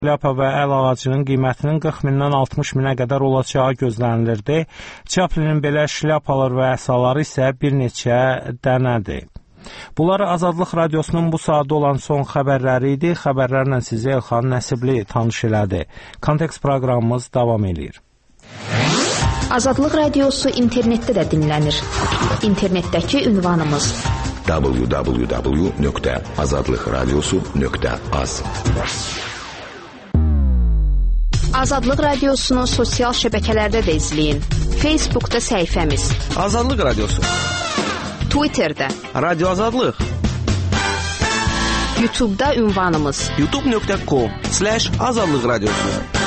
şlyapa və əl ağacının qiymətinin 40 mindən 60 minə qədər olacağı gözlənilirdi. Chaplinin belə şlyapalar və əsaları isə bir neçə dənədir. Bunlar Azadlıq Radiosunun bu saatda olan son xəbərləri idi. Xəbərlərlə sizi Elxan Nəsibli tanış elədi. Kontekst proqramımız davam edir. Azadlıq Radiosu internetdə də dinlənir. İnternetdəki ünvanımız www.azadlıqradiosu.az. Azadlıq Radiosunu sosial şəbəkələrdə də izləyin. Facebookda səhifəmiz Azadlıq Radiosu, Twitterdə Radio Azadlıq, YouTube'da ünvanımız youtube.com/Azadlıq Radiosu.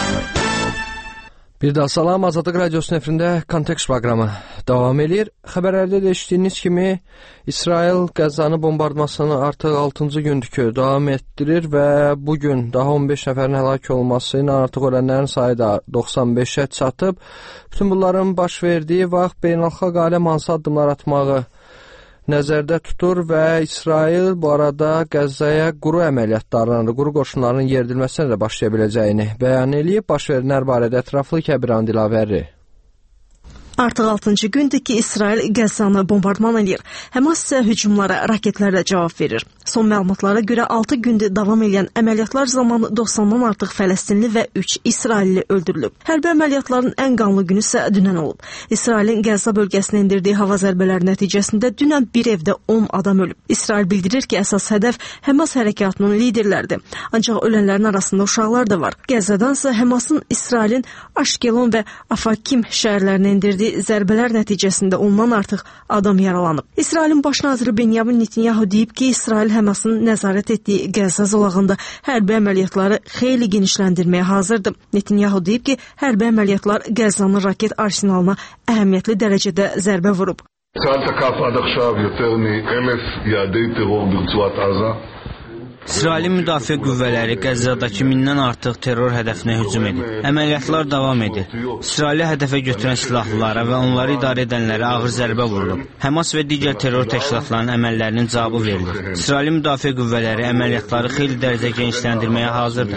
Bir daha salam, Azadlıq Radiosunun efirində Kontekst proqramı davam edir. Xəbərlərdə də eşitdiyiniz kimi İsrail Qəzzanı bombardmasını artıq 6-cı gündür ki davam etdirir və bugün daha 15 nəfərin həlak olması ilə artıq ölənlərin sayı da 95-ə çatıb. Bütün bunların baş verdiyi vaxt beynəlxalq aləm hansı addımlar atmağı nəzərdə tutur və İsrail bu arada Qəzzaya quru əməliyyatlarının, quru qoşunlarının yeridilməsinə də başlaya biləcəyini bəyan edib. Baş verənlər barədə ətraflı Kəbiran Dilavəri. Artıq 6-cı gündür ki, İsrail Qəzzanı bombardman edir. Həmas isə hücumlara raketlərlə cavab verir. Son məlumatlara görə 6 gündür davam edən əməliyyatlar zamanı 90-dan artıq Fələstinli və 3 İsrailli öldürülüb. Hərbi əməliyyatların ən qanlı günü isə dünən olub. İsrailin Qəzza bölgəsinə endirdiyi hava zərbələri nəticəsində dünən bir evdə 10 adam ölüb. İsrail bildirir ki, əsas hədəf Həmas hərəkatının liderləridir. Ancaq ölənlərin arasında uşaqlar da var. Qəzzadansa Həmasın İsrailin Aşkelon və Afakim şəhərlərinə endirdiyi zərbələr nəticəsində ondan artıq adam yaralanıb. İsrailin baş naziri Benyamin Netanyahu deyib ki, İsrail Həmasın nəzarət etdiyi Qəzza zolağında hərbi əməliyyatları xeyli genişləndirməyə hazırdır. Netanyahu deyib ki, hərbi əməliyyatlar Qəzzanın raket arsenalına əhəmiyyətli dərəcədə zərbə vurub. צה"ל תקף עד עכשיו יותר מ-1,000 יעדי טרור ברצועת עזה. İsrailin müdafiə qüvvələri Qəzzadakı 1000-dən artıq terror hədəfinə hücum edib. Əməliyyatlar davam edir. İsraili hədəfə götürən silahlılara və onları idarə edənlərə ağır zərbə vurulub. Həmas və digər terror təşkilatlarının əməllərinin cavabı verilir. İsrailin müdafiə qüvvələri əməliyyatları xeyli dərəcə genişləndirməyə hazırdır.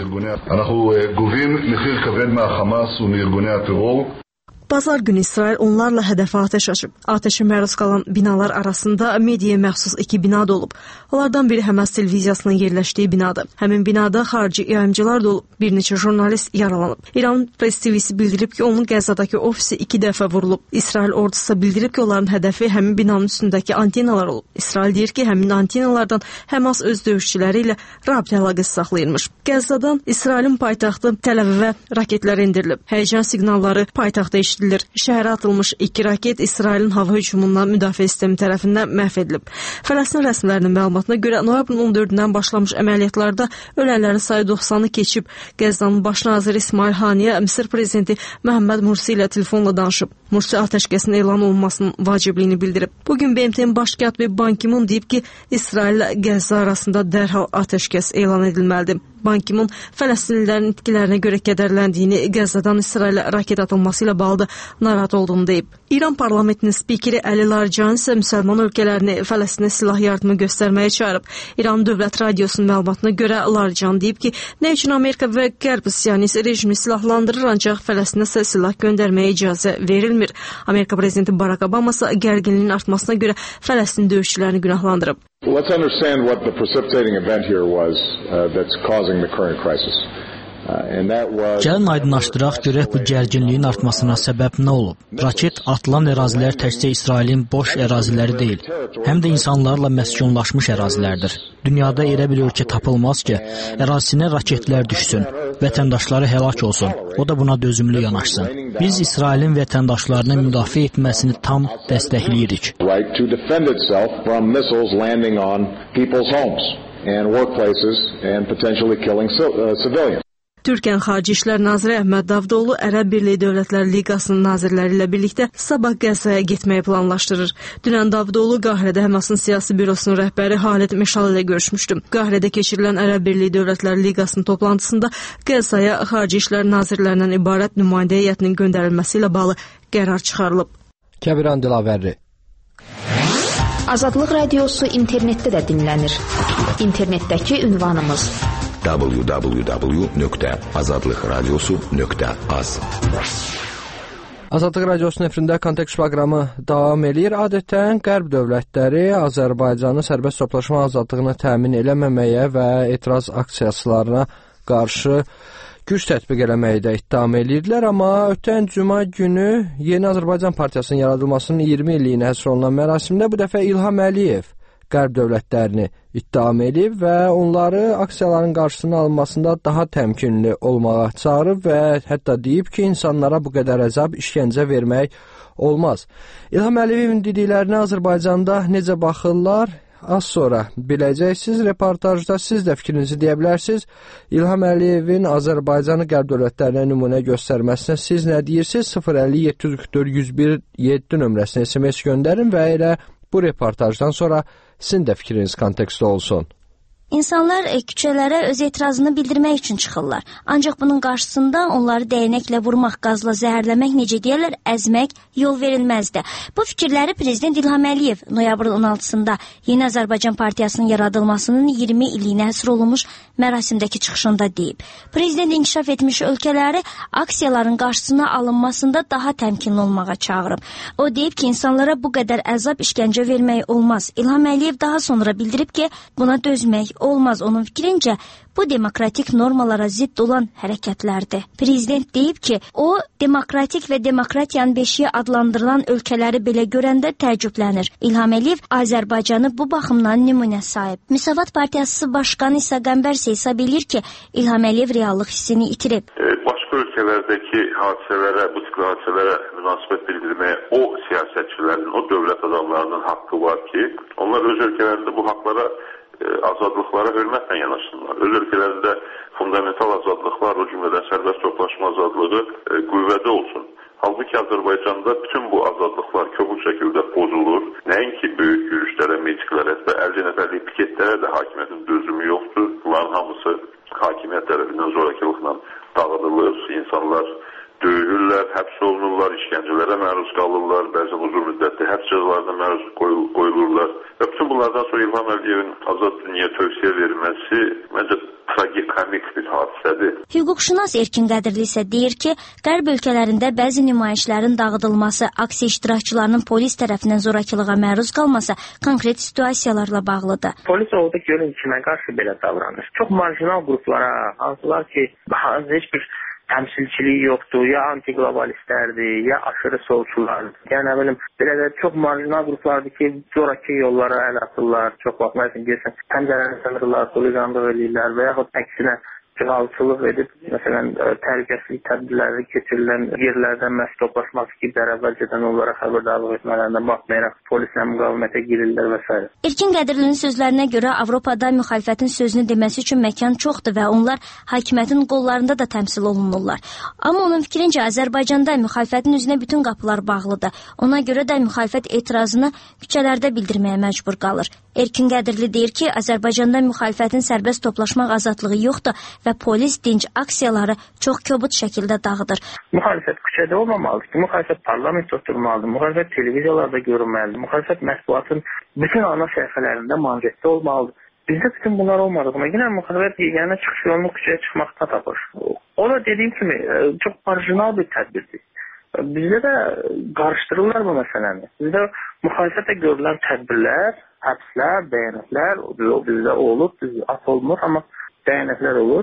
Bazar günü İsrail onlarla hədəfə atəş açıb. Atəşə məruz qalan binalar arasında mediaya məxsus 2 bina da olub. Onlardan biri Həmas televiziyasının yerləşdiyi binadır. Həmin binada xarici yayımcılar da olub. Bir neçə jurnalist yaralanıb. İran Press TV-si bildirib ki, onun Qəzzadakı ofisi 2 dəfə vurulub. İsrail ordusu bildirib ki, onların hədəfi həmin binanın üstündəki antenalar olub. İsrail deyir ki, həmin antenalardan Həmas öz döyüşçüləri ilə rabitə əlaqəsi saxlayırmış. Qəzzadan İsrailin paytaxtı Təl-Əvivə raketlər endirilib. Həyəcan siqnalları paytaxtda eşidilir. Şəhərə atılmış 2 raket İsrailin hava hücumundan müdafiə sistemi tərəfindən məhv edilib. Fələstin rəsmilərinin məlumatına görə noyabrın 14-dən başlamış əməliyyatlarda ölənlərin sayı 90-ı keçib. Qəzzanın baş naziri İsmail Haniyə Misir prezidenti Məhəmməd Mursi ilə telefonla danışıb. Mursi atəşkəsin elan olunmasının vacibliyini bildirib. Bugün BMT-nin baş katibi Ban Ki-moon deyib ki, İsrail ilə Qəzza arasında dərhal atəşkəs elan edilməlidir. Ban Ki-moon Fələstinlilərin itkilərinə görə kədərləndiyini, Qəzzadan İsrailə raket atılması ilə bağlı narahat olduğunu deyib. İran parlamentinin spikeri Əli Larijani isə müsəlman ölkələrini Fələstinə silah yardımı göstərməyə çağırıb. İran Dövlət Radiosunun məlumatına görə Larijani deyib ki, nə üçün Amerika və Qərb Siyonist rejimi silahlandırır, ancaq Fələstinə isə silah göndərməyə icazə verilmir. Amerika prezidenti Barack Obama isə gərginliyin artmasına görə Fələstin döyüşçülərini günahlandırıb. Let's understand what the precipitating event here was that's causing the current crisis. Gəlin aydınlaşdıraq, görək bu gərginliyin artmasına səbəb nə olub? Raket atılan ərazilər təkcə İsrailin boş əraziləri deyil, həm də insanlarla məskunlaşmış ərazilərdir. Dünyada elə bir ölkə tapılmaz ki, ərazisinə raketlər düşsün, vətəndaşları həlak olsun, o da buna dözümlü yanaşsın. Biz İsrailin vətəndaşlarını müdafiə etməsini tam dəstəkləyirik. Türkiyənin Xarici İşlər Naziri Əhməd Davutoğlu Ərəb Birliyi Dövlətləri Liqasının nazirləri ilə birlikdə sabah Qəzzaya getməyi planlaşdırır. Dünən Davutoğlu Qahirədə Həmasın siyasi bürosunun rəhbəri Xalid Meşal ilə görüşmüşdü. Qahirədə keçirilən Ərəb Birliyi Dövlətləri Liqasının toplantısında Qəzzaya Xarici İşlər nazirlərindən ibarət nümayəndə heyətinin göndərilməsi ilə bağlı qərar çıxarılıb. Kəbiran Dilavəri. Azadlıq Radiosu internetdə də dinlənir. İnternetdəki ünvanımız www.azadlıkradyosu.az. Azadlıq Radiosunun efirində Kontekst proqramı davam edir. Adətən Qərb dövlətləri Azərbaycanın sərbəst toplaşma azadlığını təmin eləməməyə və etiraz aksiyaslarına qarşı güc tətbiq eləməkdə ittiham edirdilər, amma ötən cümə günü Yeni Azərbaycan Partiyasının yaradılmasının 20 illiyinə həsr olunan mərasimdə bu dəfə İlham Əliyev Qərb dövlətlərini ittiham edib və onları aksiyaların qarşısının alınmasında daha təmkinli olmağa çağırıb və hətta deyib ki, insanlara bu qədər əzab, işgəncə vermək olmaz. İlham Əliyevin dediklərinə Azərbaycanda necə baxırlar? Az sonra biləcəksiniz. Reportajda siz də fikrinizi deyə bilərsiniz. İlham Əliyevin Azərbaycanı Qərb dövlətlərinə nümunə göstərməsinə siz nə deyirsiniz? 050-744-101-7 nömrəsinə SMS göndərin və elə bu reportajdan sonra sizin də fikriniz kontekstdə olsun. İnsanlar küçələrə öz etirazını bildirmək üçün çıxırlar. Ancaq bunun qarşısında onları dəyənəklə vurmaq, qazla zəhərləmək, necə deyirlər, əzmək yol verilməzdi. Bu fikirləri Prezident İlham Əliyev noyabrın 16-sında Yeni Azərbaycan Partiyasının yaradılmasının 20 illiyinə həsr olunmuş mərasimdəki çıxışında deyib. Prezident inkişaf etmiş ölkələri aksiyaların qarşısına alınmasında daha təmkinli olmağa çağırıb. O deyib ki, insanlara bu qədər əzab, işgəncə vermək olmaz. İlham Əliyev daha sonra bildirib ki, buna dözmək olmaz. Onun fikrincə, bu demokratik normalara zidd olan hərəkətlərdir. Prezident deyib ki, o, demokratik və demokratiyanın beşiyi adlandırılan ölkələri belə görəndə təəccüblənir. İlham Əliyev Azərbaycanı bu baxımdan nümunə sahib. Müsavat Partiyası Başqanı İsa Qəmbərsə hesab edir ki, İlham Əliyev reallıq hissini itirib. Başqa ölkələrdəki hadisələrə, bu tipli hadisələrə münasibət bildirməyə o siyasətçilərin, o dövlət adamlarının haqqı var ki, onlar öz ölkələrində bu haqlara azadlıqlara hörmətlə yanaşsınlar. Öz ölkələrində fundamental azadlıqlar, o cümlədən sərbəst toplaşma azadlığı qüvvədə olsun. Halbuki Azərbaycanda bütün bu azadlıqlar kobud şəkildə pozulur. Nəinki böyük yürüşlərə, mitinglərə və 50 nəfərlik piketlərə də hakimiyyətin dözümü yoxdur. Bunların hamısı hakimiyyət tərəfindən zorakılıqla dağıdılır. İnsanlar döyülürlər, həbs olunurlar, işgəncələrə məruz qalırlar, bəzən uzun müddətli həbs cəzalarına məruz qoyulurlar. Və bütün bunlardan sonra İlham Əliyevin azad dünyaya tövsiyə verilməsi məncə tragikomik bir hadisədir. Hüquqşünas Erkin Qədirli isə deyir ki, Qərb ölkələrində bəzi nümayişlərin dağıdılması, aksiya iştirakçılarının polis tərəfindən zorakılığa məruz qalması konkret situasiyalarla bağlıdır. Polis orada görün kimə qarşı belə davranır. Çox marjinal qruplara, hansılar ki, heç bir təmsilçiliyi yoxdur, ya antiglobalistlərdir, ya aşırı solçulardır. Yəni, nə bilim, belə də çox marjinal qruplardır ki, zoraki yollara əl atırlar, çox vaxt, məsələn, deyirsən, pəncərəni sınırlar, xuliqanlıq edirlər və yaxud əksinə cıhalçılıq edib, məsələn, təhlükəsizlik tədbirləri keçirilən yerlərdən məhz toplaşmaq istəyirlər, əvvəlcədən onlara xəbərdarlıq etmələrindən baxmayaraq polislə müqavimətə girirlər və s. Erkin Qədirlinin sözlərinə görə Avropada müxalifətin sözünü deməsi üçün məkan çoxdur və onlar hakimiyyətin qollarında da təmsil olunurlar. Amma onun fikrincə Azərbaycanda müxalifətin üzünə bütün qapılar bağlıdır. Ona görə də müxalifət etirazını küçələrdə bildirməyə məcbur qalır. Erkin Qədirli deyir ki, Azərbaycanda müxalifətin sərbəst toplaşmaq azadlığı yoxdur və polis dinc aksiyaları çox kobud şəkildə dağıdır. Müxalifət küçədə olmamalıdır ki, müxalifət parlament oturmalıdır, müxalifət televiziyalarda görünməlidir, müxalifət mətbuatın bütün ana səhifələrində manşetdə olmalıdır. Bizdə bütün bunlar olmadığına görə müxalifət yeganə çıxış yolunu küçəyə çıxmaqda tapır. O da dediyim kimi çox marjinal bir tədbirdir. Bizdə də qarışdırırlar bu məsələni. Bizdə müxalifətə görülən tədbirlər, həbslər, bəyanətlər bizdə olur, af olmur, amma bəyanətlər olur,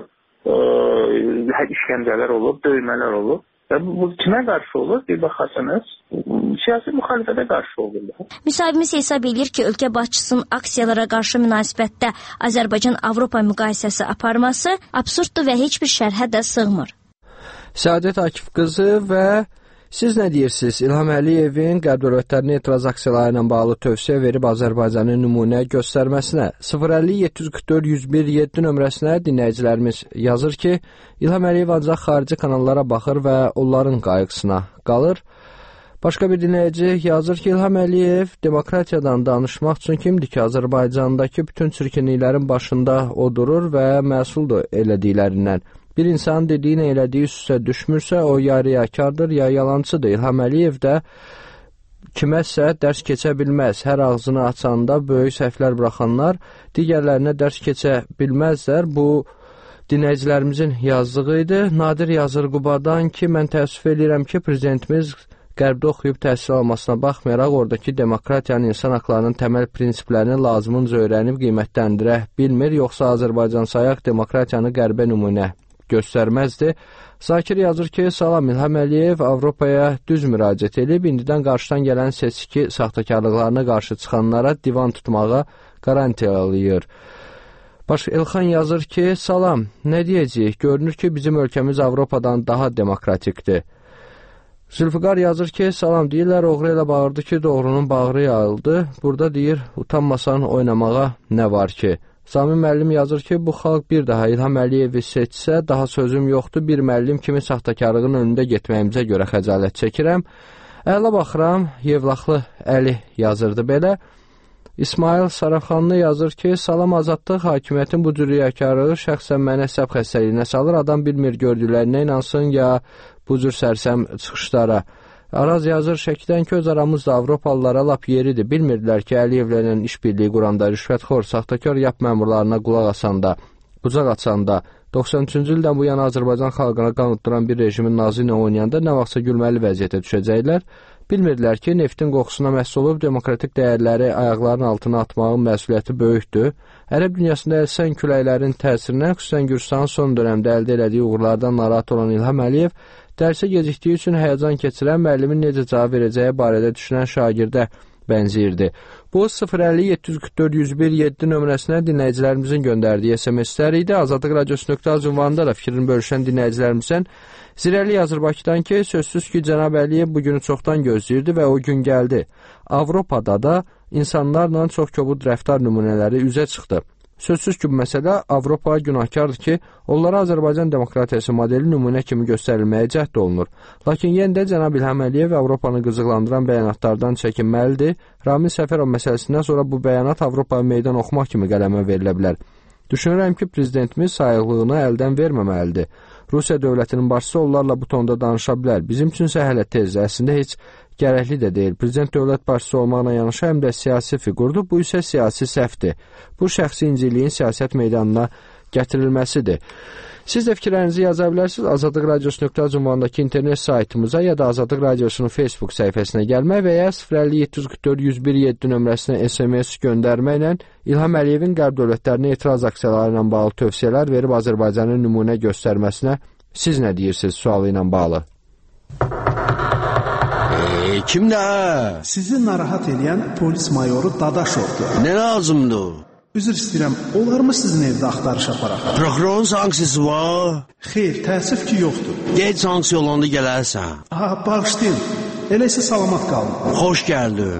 işgəncələr olur, döymələr olur. Və bu kimə qarşı olur? Bir baxarsanız, siyasi müxalifətə qarşı olur. Müsahibimiz hesab edir ki, ölkə başçısının aksiyalara qarşı münasibətdə Azərbaycan-Avropa müqayisəsi aparması absurddur və heç bir şərhə də sığmır. Səadət Akif qızı və siz nə deyirsiniz? İlham Əliyevin Qərb dövlətlərinin etiraz aksiyaları ilə bağlı tövsiyə verib Azərbaycanın nümunə göstərməsinə 050-744-101-7 nömrəsinə dinləyicilərimiz yazır ki, İlham Əliyev ancaq xarici kanallara baxır və onların qayğısına qalır. Başqa bir dinləyici yazır ki, İlham Əliyev demokratiyadan danışmaq üçün kimdir ki, Azərbaycandakı bütün çirkinliklərin başında o durur və məsuldur elədiklərindən. Bir insan dediyi nə elədiyi üstə düşmürsə, o ya riyakardır, ya yalancıdır. İlham Əliyev də kiməsə dərs keçə bilməz. Hər ağzını açanda böyük səhvlər buraxanlar digərlərinə dərs keçə bilməzlər. Bu dinləyicilərimizin yazdığı idi. Nadir yazır Qubadan ki, mən təəssüf edirəm ki, prezidentimiz Qərbdə oxuyub təhsil almasına baxmayaraq, oradakı demokratiyanın, insan haqlarının təməl prinsiplərini lazımınca öyrənib qiymətləndirə bilmir, yoxsa Azərbaycan sayaq demokratiyanı Qərbə nümunə göstərməzdi. Zakir yazır ki, salam, İlham Əliyev Avropaya düz müraciət edib, indidən qarşıdan gələn seçki saxtakarlıqlarına qarşı çıxanlara divan tutmağa garantiya alır. Elxan yazır ki, salam, nə deyəcəyik? Görünür ki, bizim ölkəmiz Avropadan daha demokratikdir. Zülfüqar yazır ki, salam, deyirlər, oğru elə bağırdı ki, doğrunun bağrı yayıldı. Burada deyir, utanmasan oynamağa nə var ki? Sami müəllim yazır ki, bu xalq bir daha İlham Əliyevi seçsə, daha sözüm yoxdur, bir müəllim kimi saxtakarlığın önündə getməyimizə görə xəcalət çəkirəm. Əla baxıram, Yevlaxlı Əli yazırdı belə. İsmail Sarafxanlı yazır ki, salam, azadlıq, hakimiyyətin bu cür riyakarlığı şəxsən mənə əsəb xəstəliyinə salır, adam bilmir gördüklərinə inansın ya bu cür sərsəm çıxışlara. Araz yazır, Şəkidən ki, öz aramızda Avropalılara lap yeridir. Bilmirdilər ki, Əliyevlə işbirliyi quranda, rüşvətxor, saxtakar yap məmurlarına qulaq asanda, qucaq açanda, 93-cü ildən bu yana Azərbaycan xalqına qanıtdıran bir rejimin nazı ilə oynayanda nə vaxtsa gülməli vəziyyətə düşəcəklər. Bilmirdilər ki, neftin qoxusuna məhsul olub demokratik dəyərləri ayaqlarının altına atmağın məsuliyyəti böyükdür. Ərəb dünyasında əlsən küləklərin təsirindən, xüsusən Gürcistanın son dönəmdə əldə elədiyi uğurlardan narahat olan İlham Əliyev, dərsə gecikdiyi üçün həyəcan keçirən müəllimin necə cavab verəcəyi barədə düşünən şagirdə bənzəyirdi. Bu 050-744-101-7 nömrəsinə dinləyicilərimizin göndərdiyi SMS-lər idi. Azadlıq Radiosu.az ünvanında da fikrini bölüşən dinləyicilərimizdən Zirəli yazır Bakıdan ki, sözsüz ki, Cənab Əliyev bugünü çoxdan gözləyirdi və o gün gəldi. Avropada da insanlarla çox kobud rəftar nümunələri üzə çıxdı. Sözsüz ki, bu məsələ Avropaya günahkardır ki, onlara Azərbaycan demokratiyası modeli nümunə kimi göstərilməyə cəhd olunur. Lakin yenə də Cənab İlham Əliyev Avropanı qızıqlandıran bəyanatlardan çəkinməlidir. Ramil Səfərov məsələsindən sonra bu bəyanat Avropaya meydan oxumaq kimi qələmə verilə bilər. Düşünürəm ki, prezidentimiz sayıqlığını əldən verməməlidir. Rusiya dövlətinin başçısı onlarla bu tonda danışa bilər. Bizim üçünsə hələ tez, əslində heç gərəkli də deyil. Prezident dövlət başçısı olmaqla yanaşı həm də siyasi figurdur, bu isə siyasi səhvdir. Bu şəxsi inciliyin siyasət meydanına gətirilməsidir. Siz də fikirlərinizi yaza bilərsiniz. Azadlıq Radiosu.az ünvanındakı internet saytımıza ya da Azadlıq Radiosunun Facebook səhifəsinə gəlmək və ya 050-744-101-7 nömrəsinə SMS göndərməklə İlham Əliyevin qərb dövlətlərinə etiraz aksiyaları ilə bağlı tövsiyələr verib Azərbaycanın nümunə göstərməsinə siz nə deyirsiniz sualı ilə bağlı? Kimdə? Sizi narahat edən polis mayoru Dadaşovdur. Nə lazımdır? Üzr istəyirəm, olar mı sizin evdə axtarış aparaq? Prokurorun sanksiyası var? Xeyr, təəssüf ki, yoxdur. Gec sanksiya olanda gələrsən. Bağışlayın, elə isə salamat qalın. Xoş gəldin.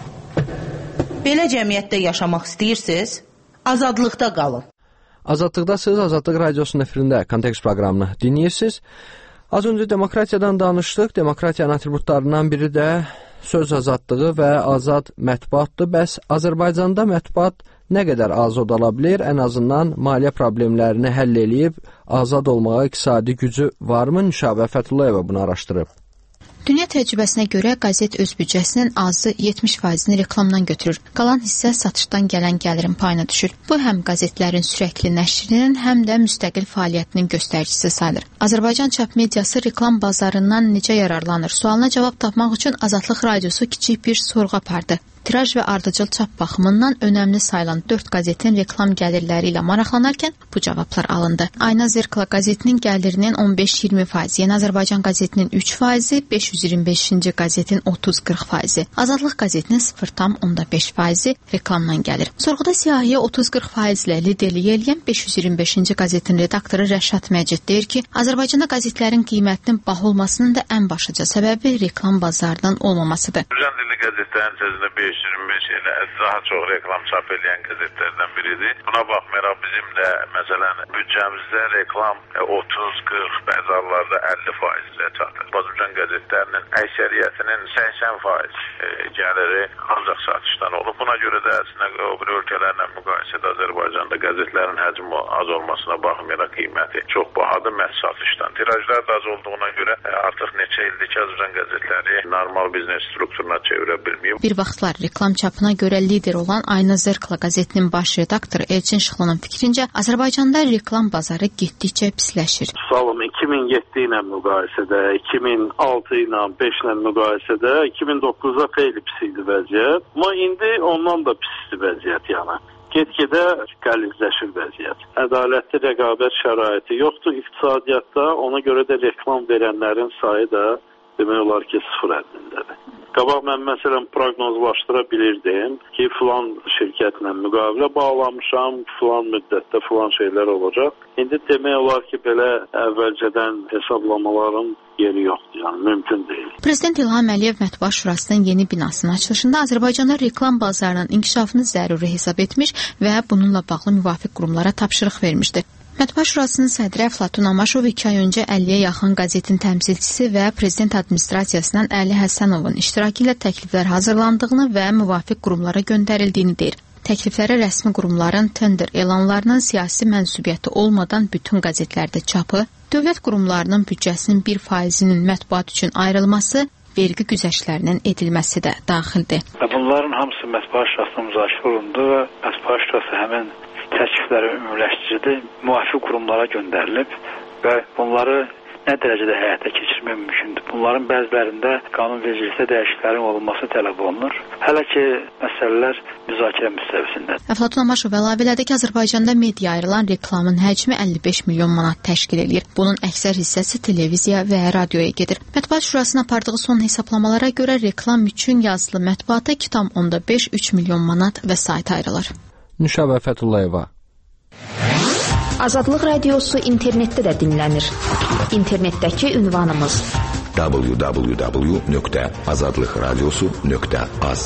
Belə cəmiyyətdə yaşamaq istəyirsiniz? Azadlıqda qalın. Azadlıqdasınız, Azadlıq Radiosunun efirində Kontekst proqramını dinləyirsiniz. Az öncə demokratiyadan danışdıq. Demokratiyanın atributlarından biri də söz azadlığı və azad mətbuatdır. Bəs Azərbaycanda mətbuat nə qədər azad ola bilir? Ən azından maliyyə problemlərini həll eləyib, azad olmağa iqtisadi gücü varmı? Nüşabə Fəthullayeva bunu araşdırıb. Dünya təcrübəsinə görə qəzet öz büdcəsinin azı 70%-ni reklamdan götürür. Qalan hissə satışdan gələn gəlirin payına düşür. Bu həm qəzetlərin sürəkli nəşrinin, həm də müstəqil fəaliyyətinin göstəricisi sayılır. Azərbaycan çap mediası reklam bazarından necə yararlanır? Sualına cavab tapmaq üçün Azadlıq Radiosu kiçik bir sorğu apardı. Tiraj və ardıcıl çap baxımından önəmli sayılan 4 qəzetin reklam gəlirləri ilə maraqlanarkən bu cavablar alındı. Ayna Zirkla qəzetinin gəlirinin 15-20%, Yeni Azərbaycan qəzetinin 3%, 525-ci qəzetin 30-40%, Azadlıq qəzetinin 0,5% reklamdan gəlir. Sorğuda siyahıya 30-40% ilə liderlik eləyən 525-ci qəzetin redaktoru Rəşad Məcid deyir ki, Azərbaycanda qəzetlərin qiymətinin baha olmasının da ən başlıca səbəbi reklam bazardan olmamasıdır. Qəzetlərin sözündə 525 ilə daha çox reklam çap edən qəzetlərdən biridir. Buna baxmayaraq bizim də məsələn büdcəmizdə reklam 30-40, bəzi hallarda 50% ilə çatır. Azərbaycan qəzetlərinin əksəriyyətinin 80% gəliri ancaq satışdan olub. Buna görə də əslində o bir ölkələrlə müqayisədə Azərbaycanda qəzetlərin həcmi az olmasına baxmayaraq qiyməti çox bahadır məhz satışdan. Tirajlar da az olduğuna görə artıq neçə ildir ki, Azərbaycan qəzetləri normal biznes strukturuna çevirə bilməyib. deməyim. Bir vaxtlar reklam çapına görə lider olan Ayna Zerkla qəzetinin baş redaktoru Elçin Şıxlının fikrincə, Azərbaycanda reklam bazarı getdikcə pisləşir. Salım 2007 ilə müqayisədə, 2006 ilə 5 ilə müqayisədə 2009-da xeyli pis idi vəziyyət. Amma indi ondan da pisdir vəziyyət yəni. Get-gedə qəlizləşir vəziyyət. Ədalətli rəqabət şəraiti yoxdur iqtisadiyyatda, ona görə də reklam verənlərin sayı da demək olar ki, 0 həddindədir. Qabaq mən məsələn proqnozlaşdıra bilirdim ki, filan şirkətlə müqavilə bağlamışam, filan müddətdə filan şeylər olacaq. İndi demək olar ki, belə əvvəlcədən hesablamaların yeri yoxdur, yəni mümkün deyil. Prezident İlham Əliyev Mətbuat Şurasının yeni binasının açılışında Azərbaycanda reklam bazarının inkişafını zəruri hesab etmiş və bununla bağlı müvafiq qurumlara tapşırıq vermişdi. Mətbuat Şurasının sədri Əflatun Amaşov 2 ay öncə 50-yə yaxın qəzetin təmsilçisi və Prezident Administrasiyasından Əli Həsənovun iştirakı ilə təkliflər hazırlandığını və müvafiq qurumlara göndərildiyini deyir. Təkliflərə rəsmi qurumların tender elanlarının siyasi mənsubiyyəti olmadan bütün qəzetlərdə çapı, dövlət qurumlarının büdcəsinin 1%-nin mətbuat üçün ayrılması, vergi güzəştlərinin edilməsi də daxildir. Bunların hamısı Mətbuat Şurasında müzakirə olundu və Mətbuat Şurası həmin təklifləri ümumiləşdirdi, müvafiq qurumlara göndərilib və bunları nə dərəcədə həyata keçirmək mümkündür. Bunların bəzilərində qanunvericilikdə dəyişikliklərin olunması tələb olunur. Hələ ki, məsələlər müzakirə müstəvisindədir. Əflatun Amaşov əlavə elədi ki, Azərbaycanda media ayrılan reklamın həcmi 55 milyon manat təşkil edir. Bunun əksər hissəsi televiziya və radioya gedir. Mətbuat Şurasının apardığı son hesablamalara görə reklam üçün yazılı mətbuata 2,5-3 milyon manat vəsait ayrılır. Nüşabə Fətullayeva. Azadlıq Radiosu internetdə də dinlənir. İnternetdəki ünvanımız www.azadlıqradiosu.az.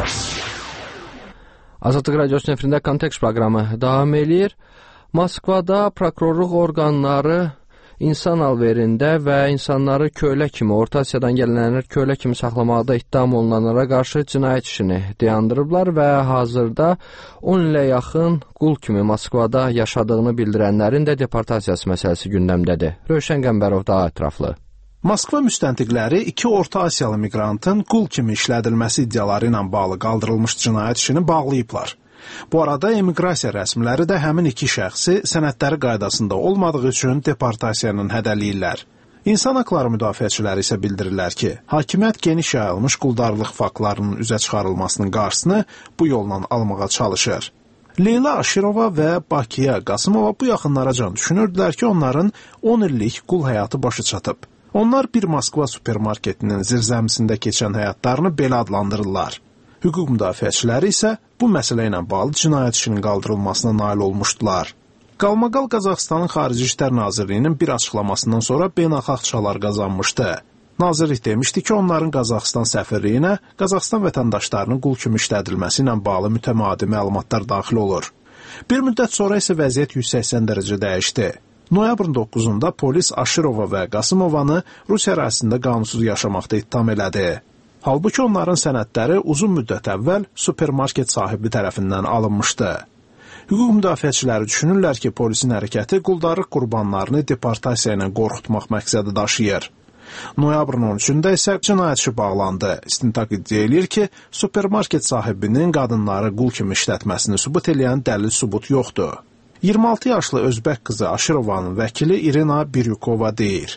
Azadlıq Radiosunun efirində Kontekst proqramı davam eləyir. Moskvada prokurorluq orqanları insan alverində və insanları kölə kimi, Orta Asiyadan gələnləri kölə kimi saxlamaqda ittiham olunanlara qarşı cinayət işini dayandırıblar və hazırda 10 ilə yaxın qul kimi Moskvada yaşadığını bildirənlərin də deportasiyası məsələsi gündəmdədir. Rövşən Qəmbərov daha ətraflı. Moskva müstəntiqləri 2 Orta Asiyalı miqrantın qul kimi işlədilməsi iddiaları ilə bağlı qaldırılmış cinayət işini bağlayıblar. Bu arada emiqrasiya rəsmiləri də həmin 2 şəxsi sənədləri qaydasında olmadığı üçün deportasiyanın hədələyirlər. İnsan haqları müdafiəçiləri isə bildirirlər ki, hakimiyyət geniş yayılmış quldarlıq faktlarının üzə çıxarılmasının qarşısını bu yolla almağa çalışır. Leyla Aşirova və Bakiya Qasımova bu yaxınlaracan düşünürdülər ki, onların 10 illik qul həyatı başa çatıb. Onlar bir Moskva supermarketinin zirzəmisində keçən həyatlarını belə adlandırırlar. Hüquq müdafiəçiləri isə bu məsələ ilə bağlı cinayət işinin qaldırılmasına nail olmuşdular. Qalmaqal Qazaxıstanın Xarici İşlər Nazirliyinin bir açıqlamasından sonra beynəlxalq çalar qazanmışdı. Nazirlik demişdi ki, onların Qazaxıstan səfirliyinə Qazaxıstan vətəndaşlarının qul kimi işlədilməsi ilə bağlı mütəmadi məlumatlar daxil olur. Bir müddət sonra isə vəziyyət 180 dərəcə dəyişdi. Noyabrın 9-da polis Aşirova və Qasımovanı Rusiya ərazisində qanunsuz yaşamaqda ittiham elədi. Halbuki onların sənədləri uzun müddət əvvəl supermarket sahibi tərəfindən alınmışdı. Hüquq müdafiəçiləri düşünürlər ki, polisin hərəkəti quldarlıq qurbanlarını deportasiya ilə qorxutmaq məqsədi daşıyır. Noyabrın 13-də isə cinayət işi bağlandı. İstintaq iddia eləyir ki, supermarket sahibinin qadınları qul kimi işlətməsini sübut edən dəlil sübut yoxdur. 26 yaşlı özbək qızı Aşirovanın vəkili İrina Biryukova deyir.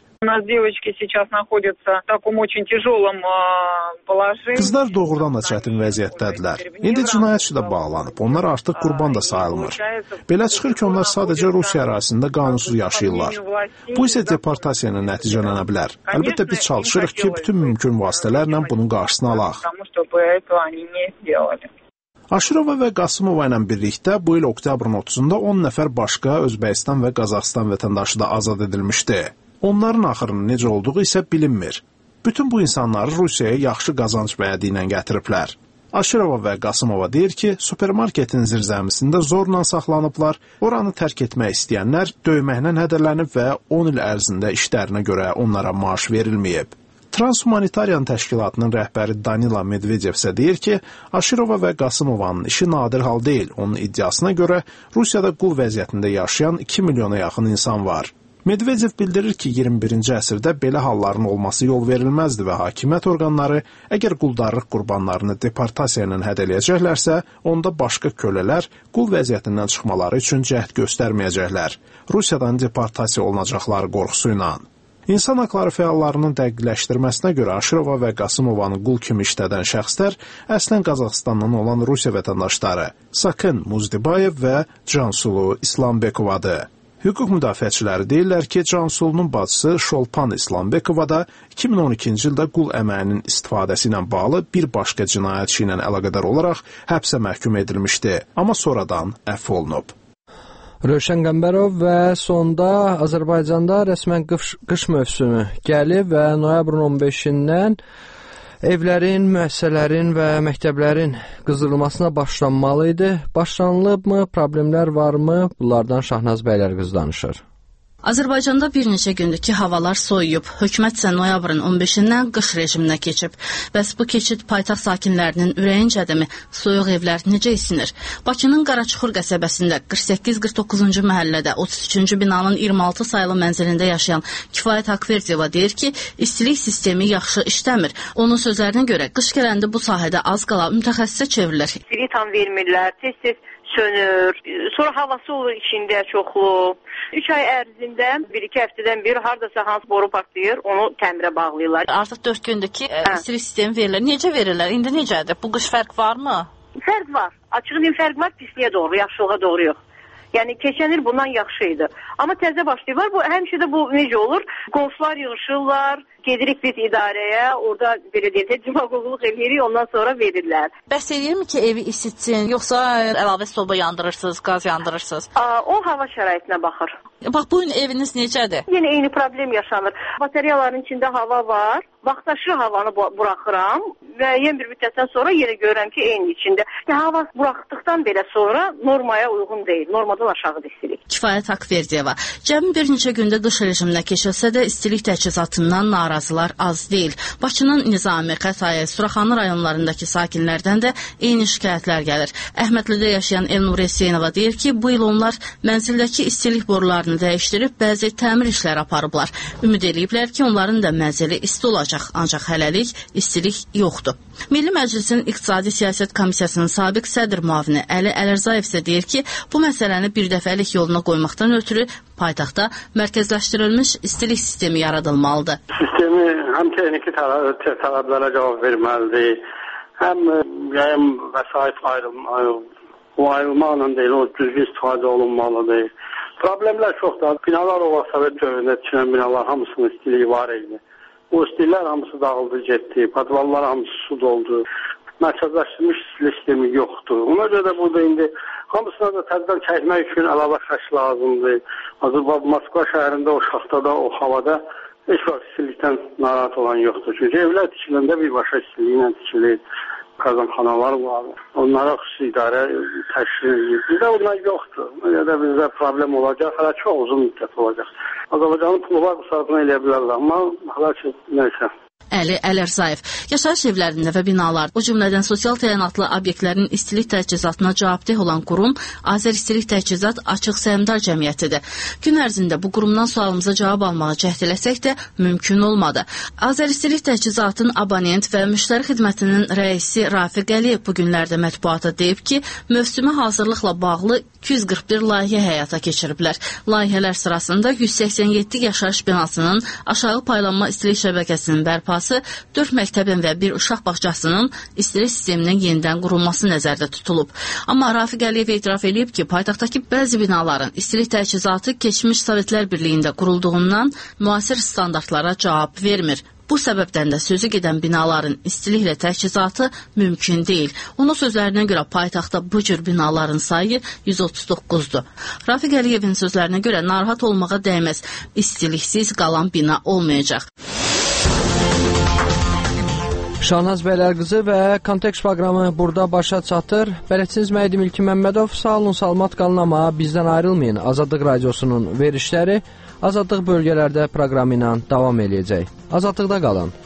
Qızlar doğrudan da çətin vəziyyətdədirlər. İndi cinayət işi də bağlanıb. Onlar artıq qurban da sayılmır. Belə çıxır ki, onlar sadəcə Rusiya ərazisində qanunsuz yaşayırlar. Bu isə deportasiya ilə nəticələnə bilər. Əlbəttə biz çalışırıq ki, bütün mümkün vasitələrlə bunun qarşısını alaq. Aşirova və Qasımova ilə birlikdə bu il oktyabrın 30-da 10 nəfər başqa Özbəkistan və Qazaxıstan vətəndaşı da azad edilmişdi. Onların axırının necə olduğu isə bilinmir. Bütün bu insanları Rusiyaya yaxşı qazanc vədi ilə gətiriblər. Aşirova və Qasımova deyir ki, supermarketin zirzəmisində zorla saxlanıblar, oranı tərk etmək istəyənlər döyməklə hədələnib və 10 il ərzində işlərinə görə onlara maaş verilməyib. Transhumanitarian təşkilatının rəhbəri Danila Medvedev isə deyir ki, Aşirova və Qasımovanın işi nadir hal deyil. Onun iddiasına görə Rusiyada qul vəziyyətində yaşayan 2 milyona yaxın insan var. Medvedev bildirir ki, 21-ci əsrdə belə halların olması yol verilməzdi və hakimiyyət orqanları əgər quldarlıq qurbanlarını deportasiya ilə hədələyəcəklərsə, onda başqa kölələr qul vəziyyətindən çıxmaları üçün cəhd göstərməyəcəklər. Rusiyadan deportasiya olunacaqları qorxusu ilə. İnsan haqları fəallarının dəqiqləşdirməsinə görə Aşırova və Qasımovanı qul kimi işlədən şəxslər əslən Qazaxıstandan olan Rusiya vətəndaşları Sakın Muzdibayev və Cansulu İslambekovadır. Hüquq müdafiəçiləri deyirlər ki, Cansulunun bacısı Şolpan İslambekova da 2012-ci ildə qul əməyinin istifadəsi ilə bağlı bir başqa cinayət işi ilə əlaqədar olaraq həbsə məhkum edilmişdi, amma sonradan əfv olunub. Rövşən Qəmbərov və sonda Azərbaycanda rəsmən qış mövsümü gəlib və noyabrın 15-dən evlərin, müəssisələrin və məktəblərin qızdırılmasına başlanmalı idi. Başlanılıbmı, problemlər varmı? Bunlardan Şahnaz Bəylərqız danışır. Azərbaycanda bir neçə gündür ki, havalar soyuyub. Hökumət isə noyabrın 15-dən qış rejiminə keçib. Bəs bu keçid paytaxt sakinlərinin ürəyincədimi? Soyuq evlər necə isinir? Bakının Qaraçuxur qəsəbəsində 48-49-cu məhəllədə 33-cü binanın 26 sayılı mənzilində yaşayan Kifayət Haqverdiyeva deyir ki, istilik sistemi yaxşı işləmir. Onun sözlərinə görə qış gələndə bu sahədə az qala mütəxəssisə çevrilir. İstiliyi tam vermirlər, tez-tez sönür, sonra havası olur içində çoxlu. 3 ay ərzində 1-2 həftədən bir hardasa hansı boru partlayır, onu təmirə bağlayırlar. Artıq 4 gündür ki, istilik sistemi verirlər. Necə verirlər? İndi necədir? Bu qış fərq varmı? Fərq var. Açığı deyim, fərq var pisliyə doğru, yaxşılığa doğru yox. Yəni keçən il bundan yaxşı idi. Amma təzə başlayırlar. Bu həmişə də bu necə olur? Qonşular yığışırlar, gedirik biz idarəyə, orada belə deyək, cimaqoğluq eləyirik, ondan sonra verirlər. Bəs eləyirmi ki, evi isitsin, yoxsa əlavə soba yandırırsınız, qaz yandırırsınız? O hava şəraitinə baxır. Bax, bu gün eviniz necədir? Yenə eyni problem yaşanır. Bateriyaların içində hava var, vaxtaşı havanı buraxıram və yeni bir müddətdən sonra yenə görürəm ki, eyni içində. Hava buraxdıqdan belə sonra normaya uyğun deyil, normadan aşağıdır istilik. Kifayət Haqverdiyeva, cəmi bir neçə gündə qış rejiminə keçilsə də istilik təchizatından narazılar az deyil. Bakının Nizami, Xətai, Suraxanı rayonlarındakı sakinlərdən də eyni şikayətlər gəlir. Əhmədlidə yaşayan Elnur Hüseynova deyir ki, bu il onlar mənzildəki istilik borularını dəyişdirib bəzi təmir işləri aparıblar. Ümid eləyiblər ki, onların da mənzili isti olacaq, ancaq hələlik istilik yoxdur. Milli Məclisin İqtisadi Siyasət Komissiyasının sabiq sədr müavini Əli Ələrzayev isə deyir ki, bu məsələni birdəfəlik yoluna qoymaqdan ötürü paytaxtda mərkəzləşdirilmiş istilik sistemi yaradılmalıdır. Sistemi həm texniki tələblərə cavab verməlidir, həm vəsait ayrılmaqla deyil, o düzgün istifadə olunmalıdır. Problemlər çoxdur. Binalar o Sovet dövründə tikilən binalar hamısının istiliyi var idi. O istiliklər hamısı dağıldı, getdi. Padvallar hamısı su doldu. Mərkəzləşdirilmiş istilik sistemi yoxdur. Ona görə də burada indi hamısına da təzədən çəkmək üçün əlavə xərc lazımdır. Azərbaycan Moskva şəhərində o şaxtada, o havada heç vaxt istilikdən narahat olan yoxdur. Çünki evlər tikiləndə birbaşa istiliklə tikilir. Qazanxanalar var. Onlara xüsusi idarə təşkil edir. Bizdə onlar yoxdur. Ya da bizdə problem olacaq. Hələ çox uzun müddət olacaq. Azərbaycanın pulu var, qısasını eləyə bilərlər. Amma hələ ki, neysə. Əli Ələrzayev, yaşayış evlərində və binalar, o cümlədən sosial təyinatlı obyektlərin istilik təchizatına cavabdeh olan qurum Azər İstilik Təchizat Açıq Səhmdar Cəmiyyətidir. Gün ərzində bu qurumdan sualımıza cavab almağa cəhd eləsək də mümkün olmadı. Azər İstilik Təchizatın abonent və müştəri xidmətinin rəisi Rafiq Əliyev bu günlərdə mətbuata deyib ki, mövsümə hazırlıqla bağlı 241 layihə həyata keçiriblər. Layihələr sırasında 187 yaşayış binasının aşağı paylanma istilik şəbəkəsinin bərpası, 4 məktəbin və bir uşaq bağçasının istilik sisteminin yenidən qurulması nəzərdə tutulub. Amma Rafiq Əliyev etiraf edib ki, paytaxtdakı bəzi binaların istilik təchizatı keçmiş Sovetlər Birliyində qurulduğundan müasir standartlara cavab vermir. Bu səbəbdən də sözü gedən binaların istiliklə təchizatı mümkün deyil. Onun sözlərinə görə paytaxtda bu cür binaların sayı 139-dur. Rafiq Əliyevin sözlərinə görə narahat olmağa dəyməz, istiliksiz qalan bina olmayacaq. Şahnaz Bəylərqızı və Kontekst proqramı burada başa çatır. Bələdçiniz Məhdim İlkin Məmmədov, sağ olun, salamat qalın, amma bizdən ayrılmayın. Azadlıq Radiosunun verişləri Azadlıq bölgələrdə proqramı ilə davam eləyəcək. Azadlıqda qalın.